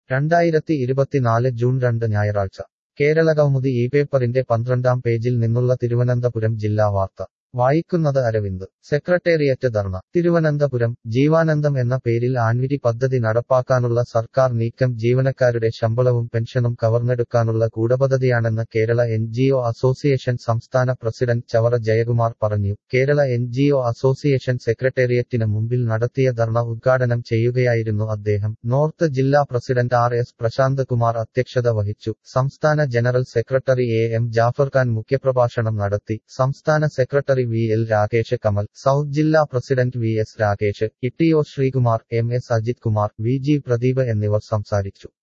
2024 June 2 ഞായറാഴ്ച കേരളകൗമുദി ഈ പേപ്പറിന്റെ 12-ാം പേജിൽ നിന്നുള്ള തിരുവനന്തപുരം ജില്ലാ വാർത്ത വായിക്കുന്നത് അരവിന്ദ് സെക്രട്ടേറിയറ്റ് ധർണ തിരുവനന്തപുരം ജീവാനന്ദം എന്ന പേരിൽ ആൻവിരി പദ്ധതി നടപ്പാക്കാനുള്ള സർക്കാർ നീക്കം ജീവനക്കാരുടെ ശമ്പളവും പെൻഷനും കവർന്നെടുക്കാനുള്ള ഗൂഢപദ്ധതിയാണെന്ന് കേരള എൻജിഒ അസോസിയേഷൻ സംസ്ഥാന പ്രസിഡന്റ് ചവറ ജയകുമാർ പറഞ്ഞു. കേരള എൻജിഒ അസോസിയേഷൻ സെക്രട്ടേറിയറ്റിന് മുമ്പിൽ നടത്തിയ ധർണ ഉദ്ഘാടനം ചെയ്യുകയായിരുന്നു അദ്ദേഹം. നോർത്ത് ജില്ലാ പ്രസിഡന്റ് RS പ്രശാന്ത് കുമാർ അധ്യക്ഷത വഹിച്ചു. സംസ്ഥാന ജനറൽ സെക്രട്ടറി AM ജാഫർഖാൻ മുഖ്യപ്രഭാഷണം നടത്തി. സംസ്ഥാന secretary VL Rakesh Kamal, south ജില്ലാ പ്രസിഡന്റ് VS രാകേഷ്, ഇട്ടിഒ ശ്രീകുമാർ, MS അജിത് കുമാർ, VG പ്രദീപ് എന്നിവർ സംസാരിച്ചു.